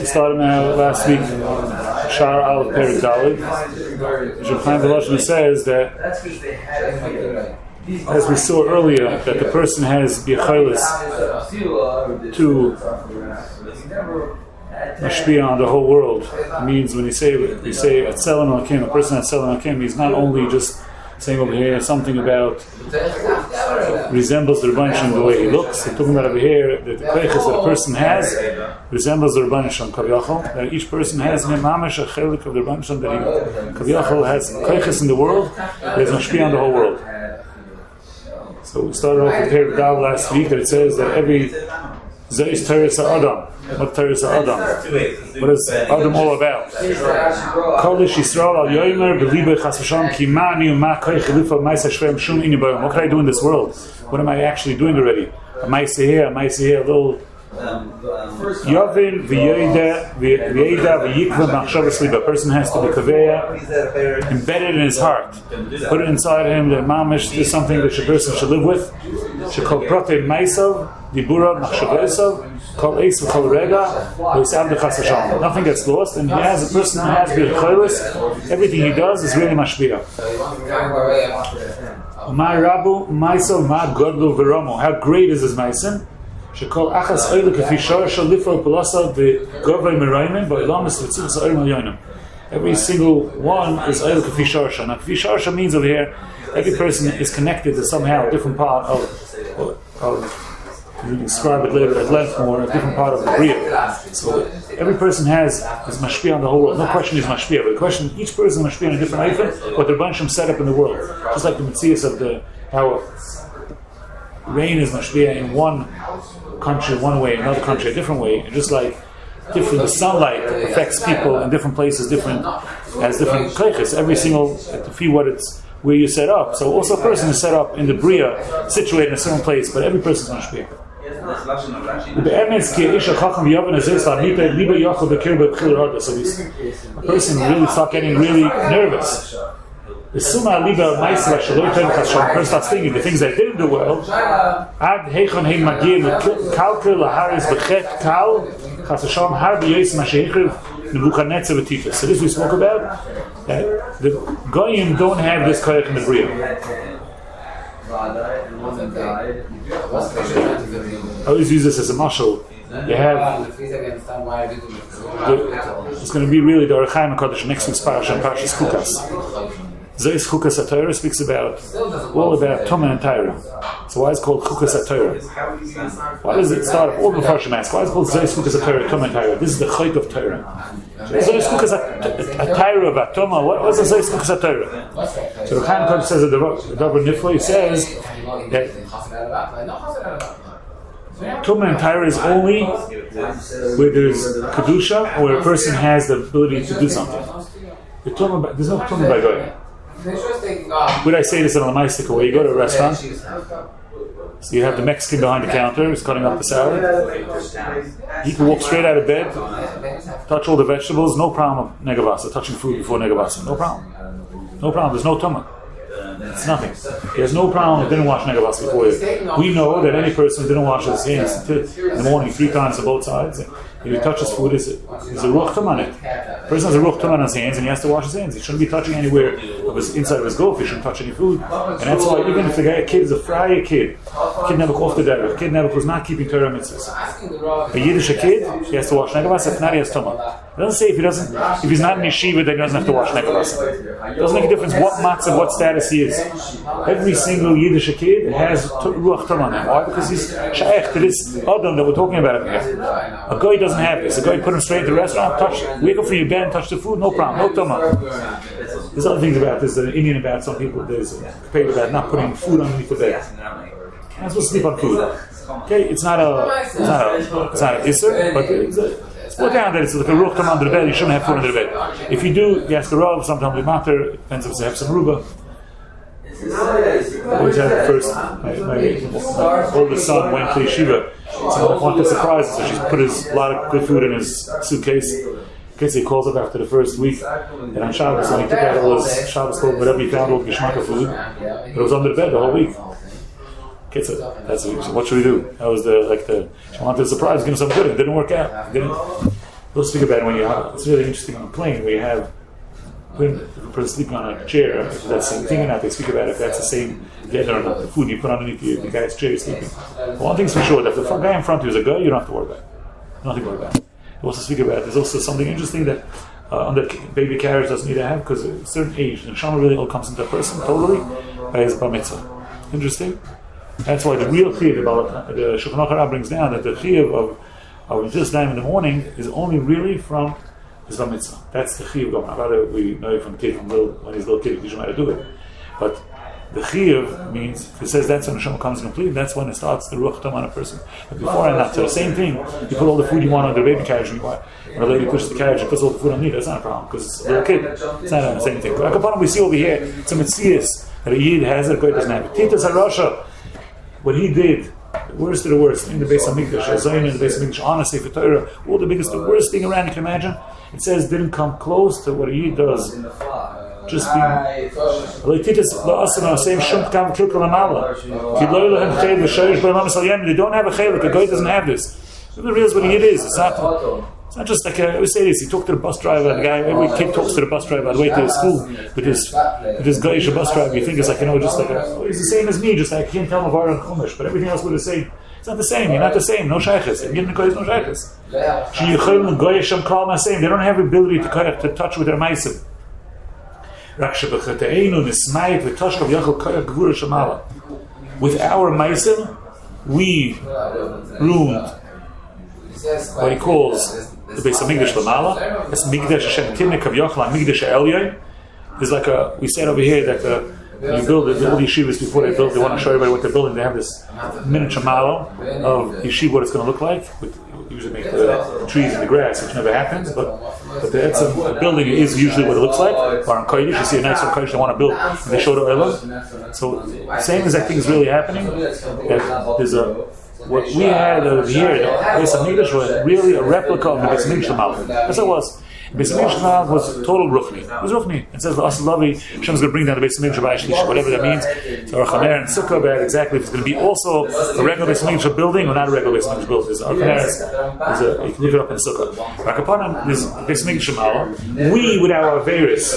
started now last week, Shar Al Perik Dalid. Shulchan Aruch says that, as we saw earlier, that the person has biachilas to mashpia on the whole world. It means when we say Atzelim Alakim, a person has Atzelim Alakim, he's not only just saying over here something about resembles the Rebbeinu Shalom the way he looks. We're talking about over here that the koiches that a person has resembles the Rebbeinu Shalom Kaviyachol. That each person has in mamash a chelik of the Rebbeinu Shalom that he Kaviyachol has koiches in the world. There's mashpia on the whole world. So we started off with Perik Dal last week that it says that every Zeis Teres Adam. What Teres Adam? What is Adam all about? Kolish Yisrael al Yomer belibe Chas v'Shalom ki ma'ani u'ma koich lifa ma'aseh shveim shum ini b'yom. What can I do in this world? What am I actually doing already? A ma'aseh here, a little Yovin v'yeda v'yikva machshavas liba. A person has to be kaveya, embedded in his heart. Put it inside him that mamish is something that a person should live with. Shekol prote ma'asav dibura machshavasav. Nothing gets lost, and a person has biachilas. Everything he does is really mashpia. Ma rabu ma'asav ma godlu v'romo. How great is his ma'asim? Shekol achas oile kafi shorsha lifro pelasa v'govay merayim ba'ilamis v'tzivus oil milyonim. Every single one is oile kafi shorsha. Now kafi shorsha means over here every person is connected to somehow a different part of you describe it later at length more, a different part of the Bria. So every person is mashpia on the whole world. No question is mashpia, but the question, each person is mashpia in a different item, but they're bunch of set up in the world. Just like the Metzias of how rain is mashpia in one country one way, another country a different way, and just like the sunlight affects people in different places, has different koiches. Every single, to feel what it's, where you set up. So also a person is set up in the Bria, situated in a certain place, but every person is mashpia. So a person really start getting really nervous. The summa liba ma'aseh shelo yiten chashon. Person starts thinking the things they didn't do well. Ad heichon heim magir kalkel laharis bechet kal chasashon har b'yos masheichiv nebuchadnezzar v'tifus. So this we spoke about. That the goyim don't have this koyach in the bria. I always use this as a mashal. They have. It's going to be really the Orach Chaim HaKadosh next week's parasha and Parashas Chukas. Zeis Chukas HaTorah speaks all about Tumah and Torah. So why is it called Chukas HaTorah? Why does it start off? All the Farshim ask, why is it called Zeis Chukas HaTorah, Tumah and Torah? This is the Chayt of Torah. Zeis Chukas HaTorah about Tumah. What is the Zeis Chukas HaTorah? So the Chaim HaKadosh says that the Davar Niflo says that Tumah and Torah is only where there's Kedusha or where a person has the ability to do something. There's no Tumah by Goyim. Would I say this in a Lamaistika way? You go to a restaurant, so you have the Mexican behind the counter, he's cutting up the salad. He can walk straight out of bed, touch all the vegetables, no problem of Negavasa, touching food before Negavasa, no problem. No problem, there's no Tumah. It's nothing. He has no problem with didn't wash Negavasa before. We know that any person who didn't wash his hands in the morning 3 times on both sides, if he touches food, there's a ruach tumah on it. The person has a ruach tumah on his hands and he has to wash his hands. He shouldn't be touching anywhere of his inside of his gulf. He shouldn't touch any food. And that's why even if the guy, a kid is a fryer kid never off the derech, kid never was not keeping Torah mitzvahs. A Yiddish kid, he has to wash negavasa. If not, he has tumah. It doesn't say if he's not in yeshiva, then he doesn't have to wash negavasa. It doesn't make a difference what matzah, what status he is. Every single Yiddish kid has ruach tumah on him. Why? Because he's shaykh to this adam that we're talking about here. A guy doesn't have this. A guy put him straight to the restaurant, wake up from your bed, touch the food, no problem, no tumah. There's other things about this. There's an Indian about some people. There's a debate about not putting food underneath the bed. You're not supposed to sleep on food. Okay, it's not an isser, but it's put down that it's like a ruach tumah under the bed. You shouldn't have food under the bed. If you do, you ask the Rav. Sometimes we matter. It depends if they have some ruba. Always had first. My oldest son went to yeshiva. So one of the surprises, so she put a lot of good food in his suitcase. He calls up after the first week, and on Shabbos, when he took out all his Shabbos clothes, whatever he found, all the Geshmaka food, but it was under the bed the whole week. What should we do? That was she wanted a surprise, give him something good, it didn't work out. We'll speak about it when you have. It's really interesting on a plane where you have when a person sleeping on a chair. If that's the same thing or not, they speak about if that's the same together or not. The food you put underneath the guy's chair is sleeping. But one thing's for sure that if the guy in front of you is a guy, you don't have to worry about it. Nothing to worry about. We also speak about there's also something interesting that on the baby carriage doesn't need to have because at a certain age, the neshama really all comes into a person totally by his bar mitzvah. Interesting. That's why the real chiyuv, the Shulchan Aruch brings down that the chiyuv of just time in the morning is only really from his bar mitzvah. That's the chiyuv going. Rather, we know from the kid when he's a little kid, he doesn't know how to do it. But the chiyuv means, if it says that's when the neshama comes complete, that's when it starts the ruach tam on a person. But before and after, the same thing, you put all the food you want on the baby carriage, and when a lady pushes the carriage, she puts all the food on you, that's not a problem, because it's a little kid. It's not the same thing. But we see over here, it's a mitzias that a yid has, a guy doesn't have it. Titus HaRasha, what he did, the worst of the worst, in the Beis HaMikdash, Zion in the Beis HaMikdash, honestly, for Torah, all the biggest, the worst thing around you can imagine, it says didn't come close to what a yid does. Just being they don't have a chelik, a guy doesn't have this. Nobody realizes what a yid is. It's not just like I always say this. He talked to the bus driver. The guy, every kid talks to the bus driver on the way to school. With this guyish bus driver, you think it's like just like he's the same as me. Just like I can't tell him about Chumash, but everything else would the same. It's not the same. You're not the same. No shaykhs. And getting the guys no shaykhs. They don't have the ability to touch with their meisim. With our meisim, we ruined what he calls the Beis HaMikdash Lamala. That's Mikdash Hashem Timnik of Yochel, Mikdash Elyon. There's like we said over here that you build the yeshivas before they build. They want to show everybody what they're building. They have this miniature model of yeshiva, what it's going to look like. Usually make the trees and the grass, which never happens. But the building is usually what it looks like. Or on Kodesh, you see a nice one Kodesh they want to build, and they show the Olam. So same exact thing is really happening. That there's what we had over here, the Beis HaMikdash was really a replica of the Beis HaMikdash Lamala. That's what it was. Beis HaMikdash Lamala was total ruchni. It was ruchni. It says the Asal Lavi, Hashem's going to bring down the Beis HaMikdash B'Ashlish, whatever that means. So Archaner and Sukkah about exactly if it's going to be also a regular Beis HaMikdash building or not a regular Beis HaMikdash building. There's Archaner, you can look it up in Sukkah. Rakapanan, there's Beis HaMikdash Lamala. We, with our Averis,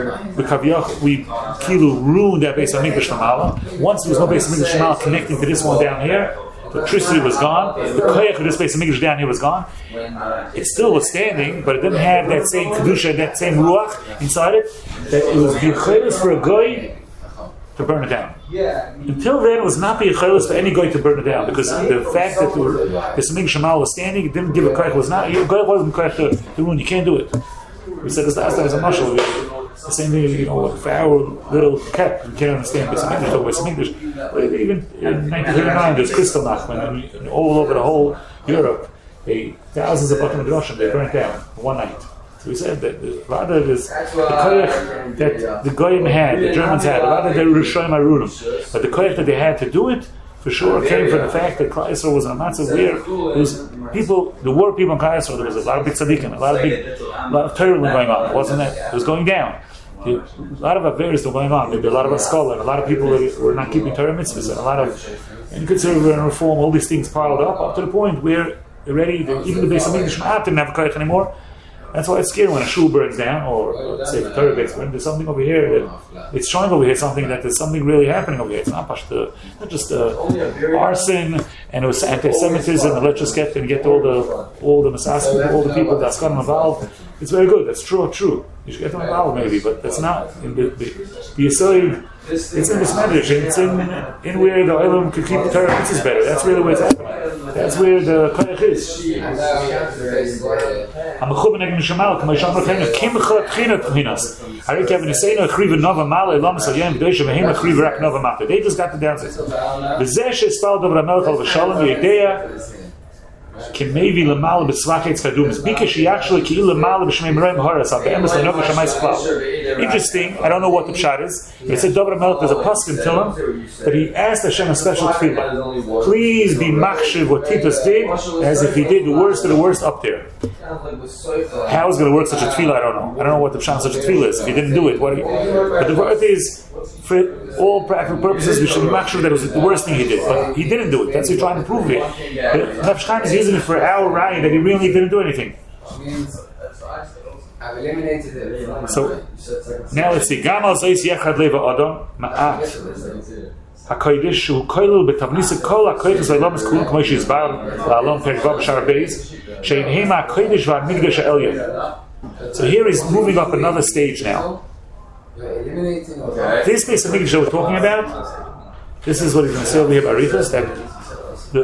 we kilu ruined that Beis HaMikdash Lamala. Once there was no Beis HaMikdash Lamala connecting to this one down here, the electricity was gone, the koyach of this Beis HaMikdash down here was gone. It still was standing, but it didn't have that same kedusha, that same ruach inside it, that it was b'yichaylis for a goy to burn it down. Until then, it was not b'yichaylis for any goy to burn it down, because the fact that the Beis HaMikdash Lamala was standing, it didn't give a koyach, was not, goy wasn't koyach to ruin, you can't do it. We said this last time as a mashal. The same thing, for our little cap, you can't understand Beis HaMikdash. But even in 1939, there's Kristallnacht, and all over the whole Europe, thousands of Batim Midrashim, they burnt down in one night. So we said that a lot of this, the koyach that the Goyim had, the Germans had, a lot of their Rishonim Arunim, but the koyach that they had to do it, for sure came from the fact that Klal Yisrael was in a matzah where there was people, there were people in Klal Yisrael, there was a lot of big tzaddikim, a lot of Torah going on. It wasn't that, it was going down. A lot of affairs were going on. Maybe a lot of Askola, and a lot of people were not keeping Torah mitzvahs, and a lot of inconservative and reform, all these things piled up to the point where already, even the Beis HaMikdash didn't have a koyach anymore. That's why it's scary when a shul burns down, or say the Torah gets burned. There's something over here that it's showing over here something that there's something really happening over here. It's not just arson and it was anti-Semitism, and let's just get all the Masas people, all the people that's gotten involved. It's very good. That's true. You should get them involved maybe, but that's not in the Yesod. It's in this medrash. It's in where the Olam could keep the Torah mitzvahs better. That's really where it's happening. That's where the koyach is. They just got the downsides. Kimevi lamala b'tzvachets kadumis. Bikesh yachshli ki lamala b'shmei meroim horas. Al be'emes le'nov b'shamayis klal. Interesting. I don't know what the pshat is. It said David HaMelech, there's a pasuk in Tehillim that he asked Hashem a special tefillah. Please be machshiv what Titus did, as if he did the worst of the worst up there. How is going to work such a tefillah? I don't know. I don't know what the pshat of such a tefillah is. If he didn't do it, but the word is, for all practical purposes, we should be machshiv that it was the worst thing he did. But he didn't do it. That's what we're trying to prove here. Nefesh Chaim is using it for our raya that he really didn't do anything. means I've eliminated it. So now let's see. Gamal Zeis Yechad Leva Adam Ma'at HaKodesh Hu Koilul B'Tavnisa Kol HaKodesh Zaylam Eskulun K'mo Shizbar La'alom Perek Vav Shar Beis Shein Hema HaKodesh VaMikdash HaElyon. So here he's moving up another stage now. This Beis HaMikdash that we're talking about, this is what he's going to say over here by Arichas, that the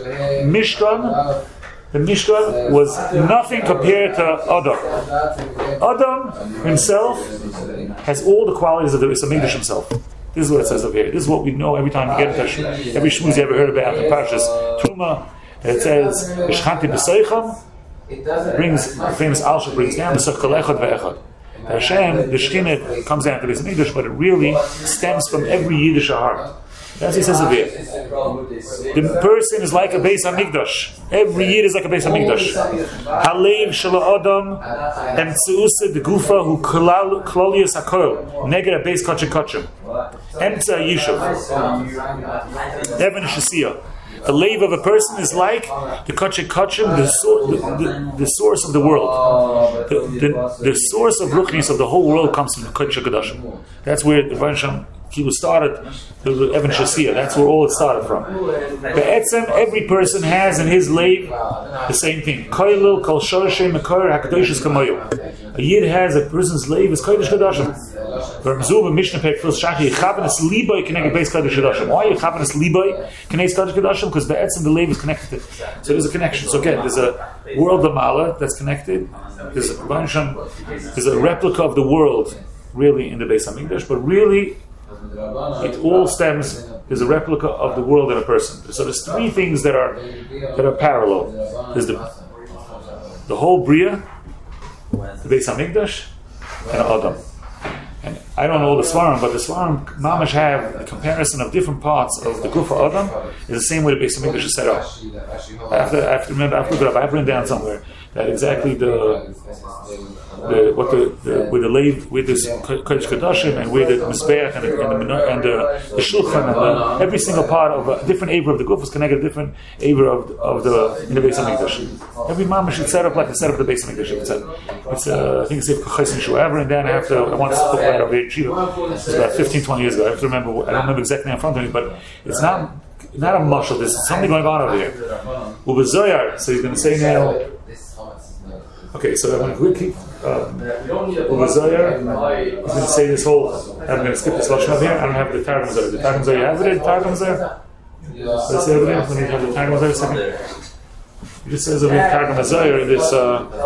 Mishkan was nothing compared to Adam. Adam himself has all the qualities of the Beis HaMikdash himself. This is what it says over here. This is what we know every time we get into every shmuz you ever heard about in Parshas Truma. It says V'shchanti b'seicham, brings the famous Alsha brings down the Sechel Echad Ve'echad. Hashem, the Shekhinah comes down to Beis HaMikdash, but it really stems from every Yiddish heart. That's what he says over here. The person is like a Beis HaMikdash. Every Yid is like a Beis HaMikdash. Halev shelo Adam emtzuusa de gufa hu klolius hakol neged a Beis Kachim Kachim emtza Yishuv Evan Shasiya. The lave of a person is like the Kachim Kachim, the source of the world. The source of ruchnis of the whole world comes from the Kachim Kadashim. That's where the Vansham Kilu started, the Evan Shasiya. That's where all it started from. Be'etzem, every person has in his lave the same thing. Koilil kol shorashem mekor hakadoshis kamoyu. A yid has a person's lave is kodesh kadashim. Ramzu Mishnah Pek Fils Shachi Chavenes Liboy connected base kodesh kadashim. Why Chavenes Liboy connects kodesh kadashim? Because be'etzem the lave is connected. So there's a connection. So again, there's a world of Mala that's connected. There's a replica of the world really in the Beis HaMikdash, but really it all stems. There's a replica of the world in a person. So there's three things that are parallel. There's the whole Bria, the Beis HaMikdash, and Adam. And I don't know all the Svarim, but the Svarim Mamash have a comparison of different parts of the Gufa Adam is the same way the Beis HaMikdash is set up. I have to remember. I have to look it up. I have written down somewhere that exactly with the lave, with this Kodesh Kadashim, and with the Mizbeach and the Shulchan, and every single part of a different Aver of the Guf is connected to a different Aver of the in the Beis HaMikdash. Every Mama should set up like the set up the Beis HaMikdash. It's I think it's if Chaysin Shu'aver, and then I want to talk about it over here in Shiva. It's about 15-20 years ago. I have to remember. I don't remember exactly in front of me, but it's not a mushal. There's something going on over here. Ubezoyar. So he's going to say now. Okay, so I'm going to keep over Zohar. I'm going to say this whole. I'm going to skip this lashon over here. I don't have the Targum Zohar. The Targum Zohar, you have it? Targum Zohar? Let's see over there. Let me have the Targum Zohar a second. It just says over here Targum Zohar in this.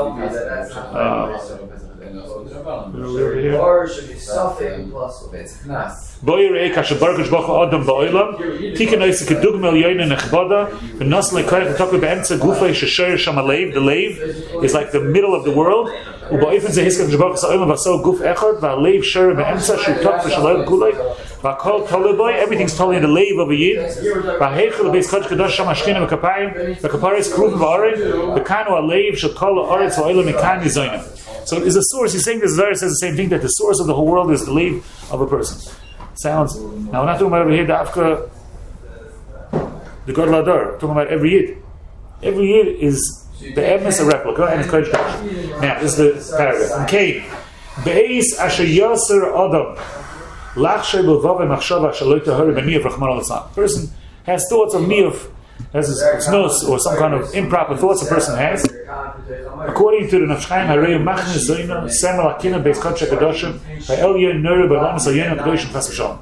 Over here. Or should be suffix plus it's knas. Boyer Eka Shabarkush Bacha Adam Ba'olam Tiken Oisa Kedugmel Yoyin Nechbada V'Nas Lekoyach V'Tokwe Be'emtza Gufay Shesher Shamalev. The lave is like the middle of the world. Uba'ifin Zehiska Shabarkush Sa'olam V'So Guf Echad V'Alev Sher Be'emtza Shutok V'Shalom Kulay V'Kol Toleboy. Everything's totally in the lave of a yid. V'Heichel Beis Kodesh Kadosh Sham Ashkina V'Kapayim V'Kaparis Kruv V'Arim V'Kanu Alev Shekol Ha'aretz V'Olam Mikan Yizoyim. So is a source. He's saying this Zohar says the same thing, that the source of the whole world is the lave of a person. Sounds. Now we're not talking about over here the Afka, the God Ladar. We're talking about every yid. Every yid is the emes a replica and it's Kodesh Kadashim. Now this is the paragraph. Okay, Beis Asher Yaser Adam Lachshay B'Vav Machshava Shaloi Tahari B'Miyaf Rachman Al. Person has thoughts of miyaf, has snos or some kind of improper thoughts a person has. According to the Nafshchaim, Harei Machnes Zoyna Semel Akina Beis Kodesh Kadashim Ha'Elyon Nuru B'Lamas Ayon Kadashim Chas V'Shalom.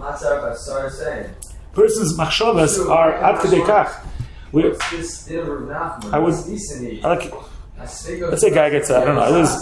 Person's machshavas are ad kedei kach. Let's say a guy gets I don't know. I want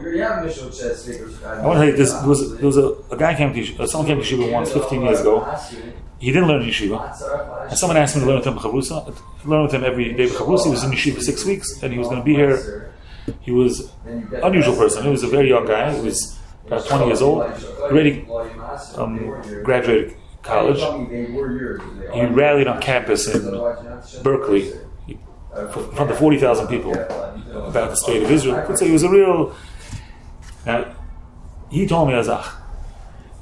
to tell you, there was a guy came to someone came to yeshiva once 15 years ago. He didn't learn in yeshiva, and someone asked me to learn with him chavrusa. Learn with him every day chavrusa. He was in yeshiva 6 weeks, and he was going to be here. He was an unusual person. He was a very young guy. He was about 20 years old, already graduated college. He rallied on campus in Berkeley in front of 40,000 people about the state of Israel. I could say he was a real. Now, he told me, Azach,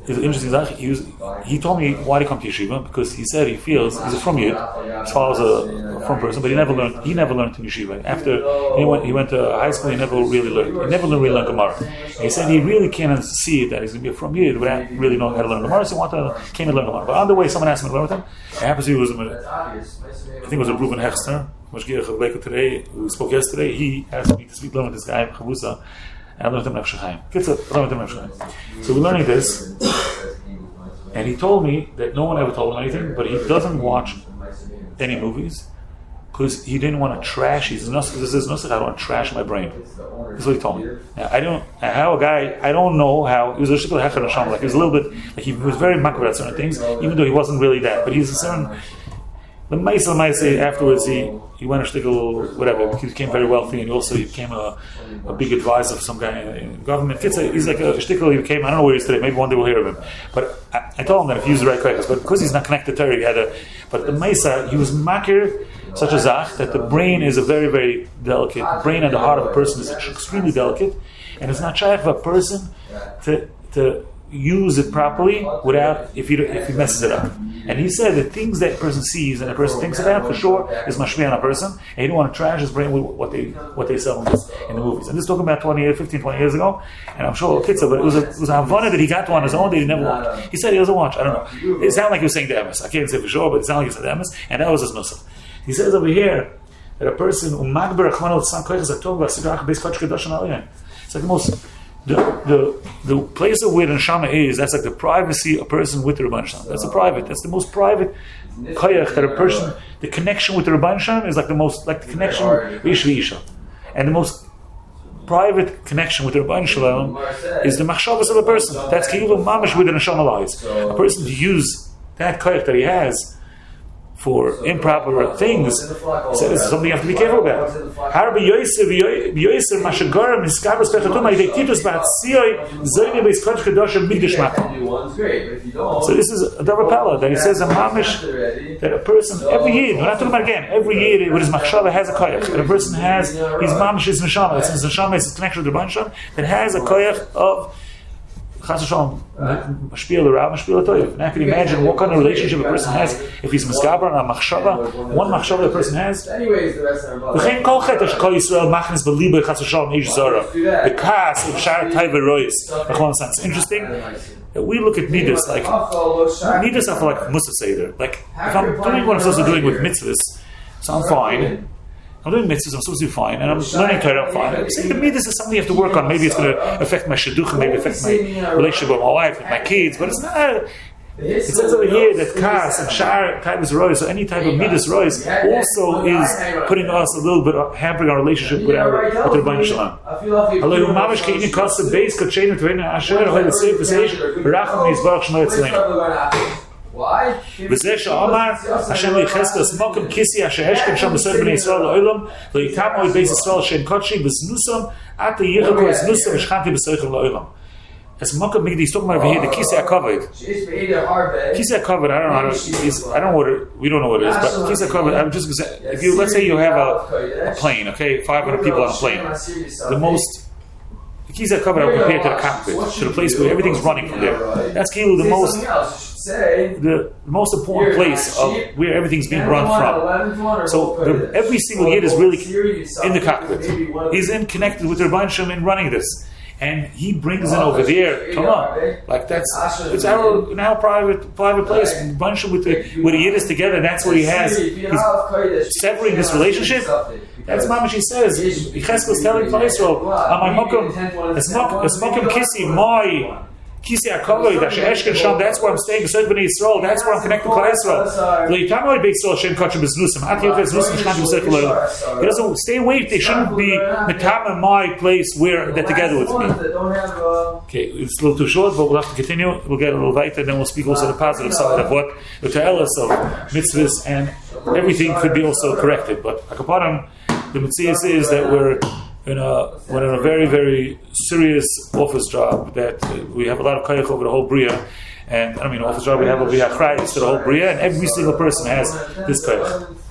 It's interesting. He told me why he come to yeshiva because he said he feels he's a from Yid, his father's a from person, but he never learned in yeshiva. After he went to high school, he never really learned. He never really learned Gemara. And he said he really can't see that he's going to be a from Yid without really knowing how to learn Gemara. So he came to learn Gemara. But on the way, someone asked me to learn with him. It happens he was I think it was a Reuven Hechster, today, who spoke yesterday. He asked me to learn with this guy Chavusa. And I learned him Nefesh Chaim. So we're learning this, and he told me that no one ever told him anything, but he doesn't watch any movies because he didn't want to trash. This is Nusach. I don't want to trash my brain. That's what he told me. Now, I don't know how he was a shikol hecher neshama. Like he was a little bit, like he was very makar about certain things, even though he wasn't really that. But he's a certain. The Maisa afterwards he went a shtickle whatever because he became very wealthy and also he became a big advisor of some guy in government. He's like a shtickle. He became, I don't know where he is today. Maybe one day we'll hear of him. But I told him that if he used the right questions, but because he's not connected to her, he had a. But the Maisa, he was makir such a zach that the brain is a very very delicate. The brain and the heart of a person is extremely delicate, and it's not shy for a person to use it properly without if he messes it up. And he said that things that a person sees and a person thinks about for sure is mashmi on a person, and he didn't want to trash his brain with what they sell in the movies. And this is talking about 20 years ago, and I'm sure Kitza, but it was a havana that he got to on his own that he never watched. He said he doesn't watch. I don't know. It sounded like he was saying the emes. I can't say for sure, but it sounded like he said the emes, and that was his nusach. He says over here that a person umagber achman al-tzam koich zatok v'asidrach beis kodesh kedosh aliyah. It's like the most. The place of where the neshama is, that's like the privacy of a person with the Rebbeinu Shalom. That's the most private koyach that a person, the connection with the Rebbeinu Shalom is like the connection with Ish v'Isha. And the most private connection with the Rebbeinu Shalom is the machshavas of a person. That's ki'ilu mamish with the neshama lies. A person to use that koyach that he has for improper things, so this is something you have to be careful about. So this is a double pala that he says a mamish that a person every year, we're not talking about again, every year with his machshava has a koyach, and a person has his mamish his neshama, it's his neshama is his connection with the Rebbeinu that has a koyach of Chas v'shalom, mashpil l'rav, mashpil l'toyev. Now, can you imagine what kind of relationship a person has if he's misgaber on a machshava? One machshava a person has. V'chein kol chet asher kol Yisrael machnis b'libo chas v'shalom ish zara. The kas of shar taiva rois. It's interesting that we look at midas like midas are for like musa seder. Like if I'm doing what I'm supposed to be doing with mitzvahs, so I'm fine. I'm doing mitzvahs, I'm supposed to be fine, and I'm learning Torah, I'm fine. I'm saying to me, this is something you have to work on. Maybe it's going to affect my shidduchim, maybe affect my relationship with my wife, with my kids, but it's not. It says over here that kas and shar type is rois, so any type of midas rois also is putting us a little bit, hampering our relationship with the Rebbeinu Shalom. Alohu mamish ke'ini kasa beis k'tcheinu t'veinu asher ha'oid l'seif v'seish v'racham yizbarach shmo yatzleinu. Why? V'zeh she'amar Hashem li'cheskel smokim kisi asher heshkem sham b'sod b'nei Yisrael la'olam lo'itam oid beis Yisrael she'en kodshi v'znusam at yichako v'znusam v'shchanti b'soichem la'olam. As Mokum Migdi, he's talking about over here the Kisei HaKavod. Kisei HaKavod, I don't know what it, we don't know what it is, but Kisei HaKavod, I'm just going to say, if you, let's say you have a plane, okay, 500 people on a plane, the Kisei HaKavod I would compare to the cockpit, to the place where everything's running from there. That's the most important place of where everything's being run from. So every single Yid is really in the cockpit. He's connected with the Rebbeinu Shalom in running this. And he brings in over there, come on, like it's our now private place. Bunch with the Yid is together. That's what he has. He's severing this relationship. That's Mamash. He says, Yecheskel is telling Yisrael, "My mokum, es mokum kisi, my Kisei HaKavod, Asher Eshken Sham. That's where I'm staying. B'sod b'nei Yisrael. That's where I'm connected to Yisrael. Le'itam oid beis Yisrael shem kachim b'znusam. At yochel znusam shchanti b'sod b'sod. He doesn't stay away. They shouldn't be metam in my place where they're together with me. Okay, it's a little too short, but we'll have to continue. We'll get a little weiter, and then we'll speak also the positive side of what the ta'elas of mitzvahs and everything could be also corrected. But akaparam, the mitzvah is that we're in a very, very serious office job that we have a lot of koyach over the whole bria, and I mean office job we have over the achrayus to the whole bria, and every single person has this koyach.